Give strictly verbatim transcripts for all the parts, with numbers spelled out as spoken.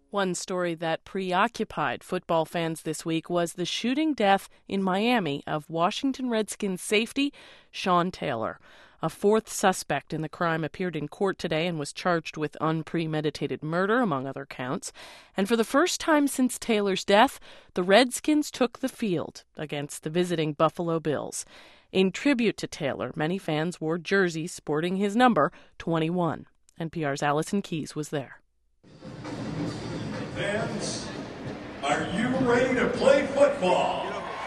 One story that preoccupied football fans this week was the shooting death in Miami of Washington Redskins safety Sean Taylor. A fourth suspect in the crime appeared in court today and was charged with unpremeditated murder, among other counts. And for the first time since Taylor's death, the Redskins took the field against the visiting Buffalo Bills. In tribute to Taylor, many fans wore jerseys sporting his number, twenty-one. N P R's Allison Keyes was there. Fans, are you ready to play football?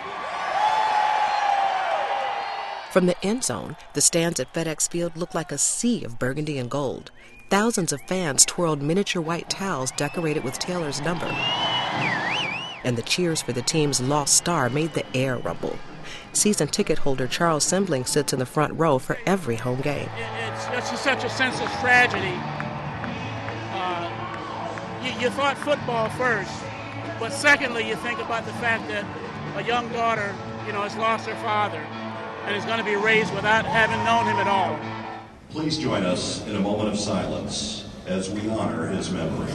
From the end zone, the stands at FedEx Field looked like a sea of burgundy and gold. Thousands of fans twirled miniature white towels decorated with Taylor's number. And the cheers for the team's lost star made the air rumble. Season ticket holder Charles Sembling sits in the front row for every home game. It's, it's just such a sense of tragedy. Uh, you, you thought football first, but secondly, you think about the fact that a young daughter, you know, has lost her father and is going to be raised without having known him at all. Please join us in a moment of silence as we honor his memory.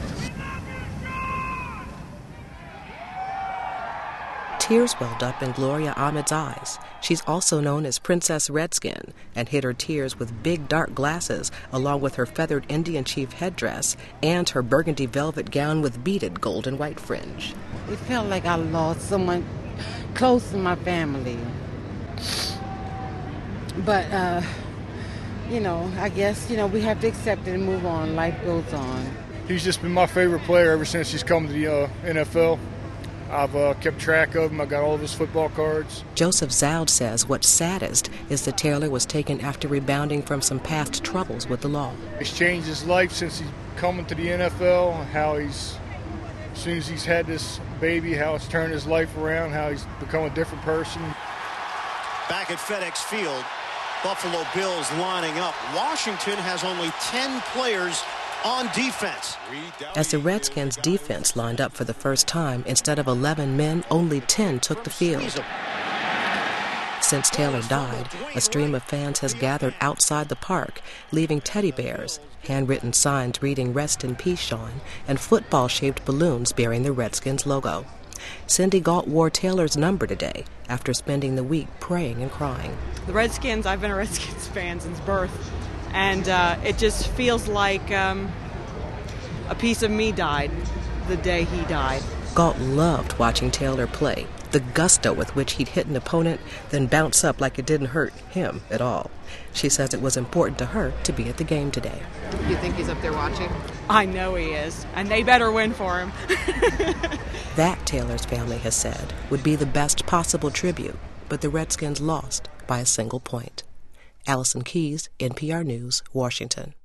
Tears welled up in Gloria Ahmed's eyes. She's also known as Princess Redskin and hid her tears with big dark glasses, along with her feathered Indian chief headdress and her burgundy velvet gown with beaded gold and white fringe. It felt like I lost someone close to my family. But, uh, you know, I guess, you know, we have to accept it and move on. Life goes on. He's just been my favorite player ever since he's come to the uh, N F L. I've uh, kept track of him. I got all of his football cards. Joseph Zoud says what's saddest is that Taylor was taken after rebounding from some past troubles with the law. He's changed his life since he's coming to the N F L, how he's, as soon as he's had this baby, how it's turned his life around, how he's become a different person. Back at FedEx Field, Buffalo Bills lining up. Washington has only ten players on defense. As the Redskins' defense lined up for the first time, instead of eleven men, only ten took the field. Since Taylor died, a stream of fans has gathered outside the park, leaving teddy bears, handwritten signs reading "Rest in Peace, Sean," and football-shaped balloons bearing the Redskins logo. Cindy Galt wore Taylor's number today after spending the week praying and crying. The Redskins, I've been a Redskins fan since birth, and uh, it just feels like um, a piece of me died the day he died. Galt loved watching Taylor play, the gusto with which he'd hit an opponent, then bounce up like it didn't hurt him at all. She says it was important to her to be at the game today. You think he's up there watching? I know he is, and they better win for him. That, Taylor's family has said, would be the best possible tribute, but the Redskins lost by a single point. Allison Keyes, N P R News, Washington.